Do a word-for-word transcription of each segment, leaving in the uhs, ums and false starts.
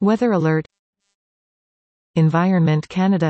Weather alert. Environment Canada.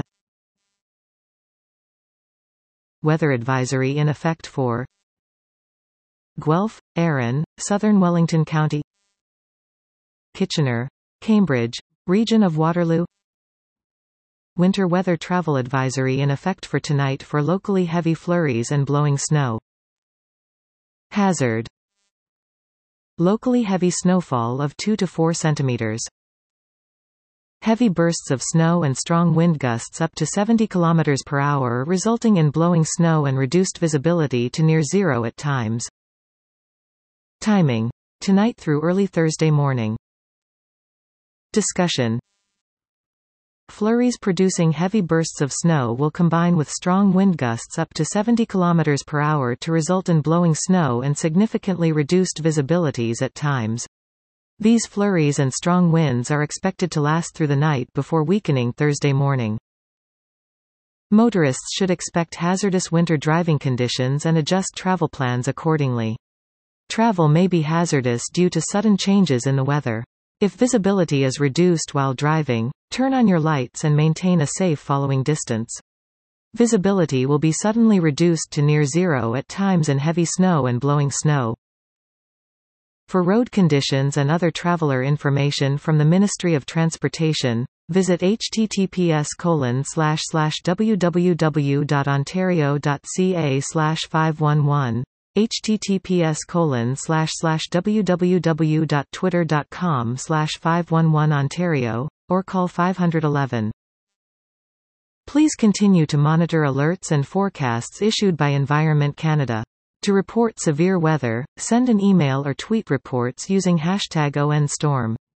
Weather advisory in effect for Guelph, Arran, Southern Wellington County, Kitchener, Cambridge, Region of Waterloo. Winter weather travel advisory in effect for tonight for locally heavy flurries and blowing snow. Hazard. Locally heavy snowfall of two to four centimeters. Heavy bursts of snow and strong wind gusts up to seventy kilometers per hour resulting in blowing snow and reduced visibility to near zero at times. Timing. Tonight through early Thursday morning. Discussion. Flurries producing heavy bursts of snow will combine with strong wind gusts up to seventy kilometers per hour to result in blowing snow and significantly reduced visibilities at times. These flurries and strong winds are expected to last through the night before weakening Thursday morning. Motorists should expect hazardous winter driving conditions and adjust travel plans accordingly. Travel may be hazardous due to sudden changes in the weather. If visibility is reduced while driving, turn on your lights and maintain a safe following distance. Visibility will be suddenly reduced to near zero at times in heavy snow and blowing snow. For road conditions and other traveler information from the Ministry of Transportation, visit h t t p s colon slash slash w w w dot ontario dot c a slash five one one, h t t p s colon slash slash w w w dot twitter dot com slash five one one Ontario, or call five one one. Please continue to monitor alerts and forecasts issued by Environment Canada. To report severe weather, send an email or tweet reports using hashtag O N Storm.